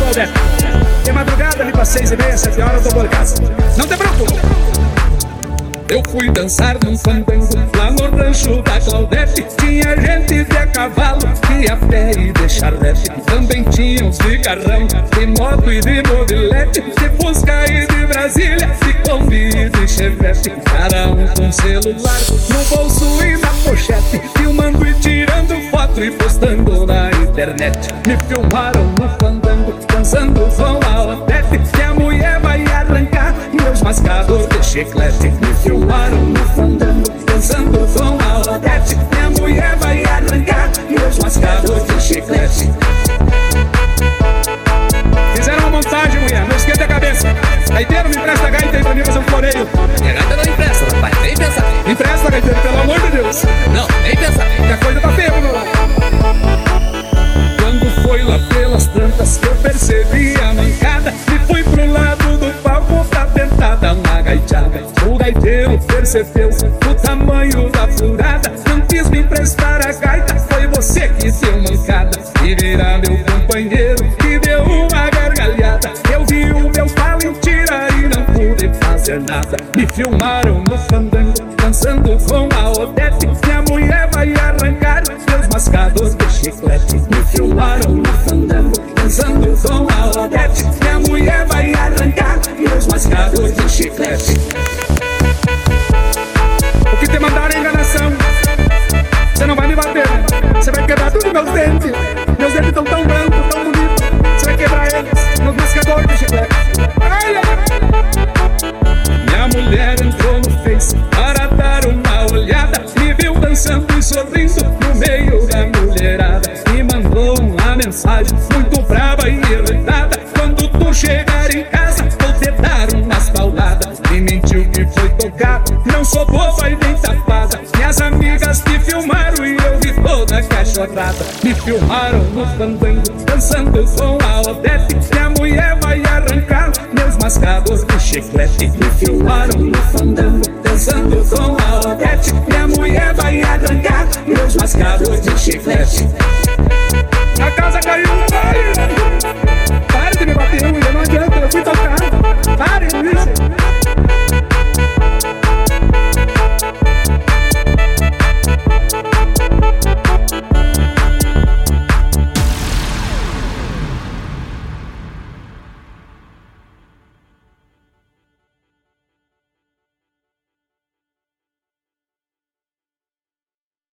Claudete. De madrugada, ali para 6h30, 7 horas, eu tô por casa. Não te preocupe. Eu fui dançar num fandango lá no rancho da Claudete. Tinha gente de a cavalo, de a pé e de charrete. Também tinha uns de carrão, de moto e de mobilete, de Fusca e de Brasília, de Kombi e de Chevette. Cada um com celular no bolso e na pochete, filmando e tirando foto e postando na internet. Me filmaram no fandango, dançando com a Odete, que a mulher vai arrancar meus mascados de chiclete. Me filmaram no fandango, dançando com a Odete, que a mulher vai arrancar meus mascados de chiclete. Fizeram uma montagem, mulher, não esquenta a cabeça. Gaiteiro, me empresta a gaita aí pra mim fazer um floreio. Minha gaita não empresta, rapaz, nem pensar. Me empresta, gaiteiro, pelo amor de Deus. Não, nem pensar. Que a coisa tá feia pro meu lado. Quando foi lá pelas tantas que eu percebi a mancada, e fui pro lado do palco pra tentar dar uma gaiteada. O gaiteiro percebeu o tamanho da furada, não quis me emprestar a gaita, foi você que deu mancada. E virar meu companheiro e deu uma gargalhada. Eu vi o meu pau em tira e não pude fazer nada. Me filmaram no fandango, dançando com a Odete, que a mulher vai arrancar meus mascados de chiclete. Me filmaram no fandango, dançando com a Odete, que a mulher vai arrancar meus mascados de chiclete. O que te mandaram é enganação. Você não vai me bater, você vai quebrar tudo meus dentes. Meus dentes estão tão brancos, tão bonitos, você vai quebrar eles, meus mascadores de chiclete. Minha mulher entrou no Face para dar uma olhada, me viu dançando e sorrindo no meio da mulherada, e mandou uma mensagem muito brava e irritada: quando tu chegar em casa vou te dar umas pauladas. Me mentiu que foi tocado, não sou boba e nem safada. Minhas amigas te filmaram e eu vi toda a cachorrada. Me filmaram no fandango, dançando com a Odete, que a mulher vai arrancar meus mascados de chiclete. Me filmaram no fandango, dançando com a Odete, que a mulher vai arrancar meus mascados de chiclete. A casa caiu no baile.